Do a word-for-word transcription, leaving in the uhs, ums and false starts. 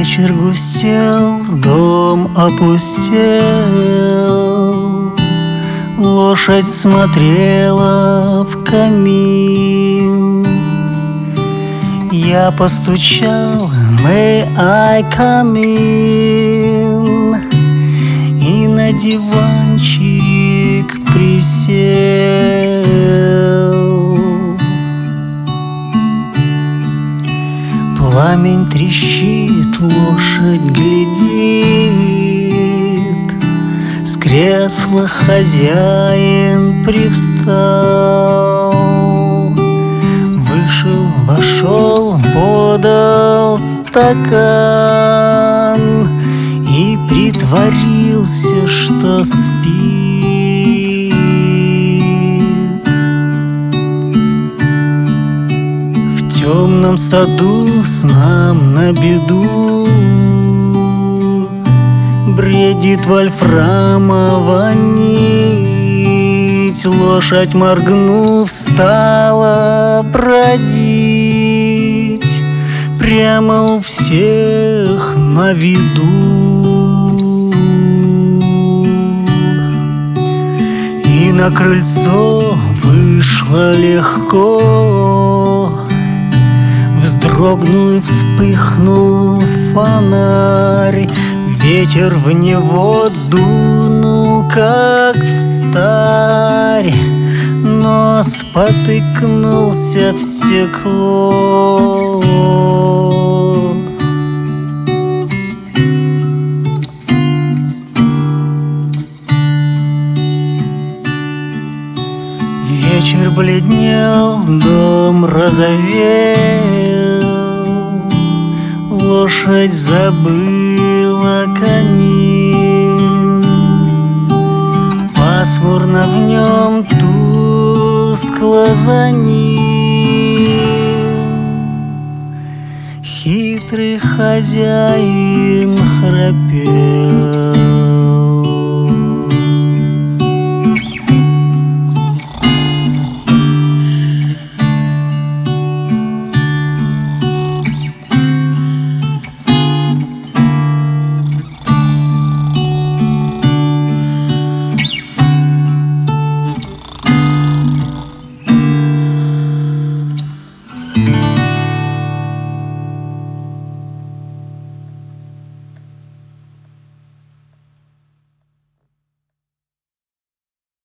Вечер густел, дом опустел, лошадь смотрела в камин. Я постучал, may I come in, и на диванчик присел. Пламень трещит, лошадь глядит, с кресла хозяин привстал. Вышел, вошел, подал стакан и притворился, что спит. В темном саду с нам на беду бредит вольфрамова нить. Лошадь, моргнув, стала бродить прямо у всех на виду. И на крыльцо вышла легко, вздрогнул и вспыхнул фонарь. Ветер в него дунул, как встарь, но спотыкнулся в стекло. Вечер бледнел, дом розовел, лошадь забыла камин. Пасмурно в нем, тускло за ним, хитрый хозяин храпел.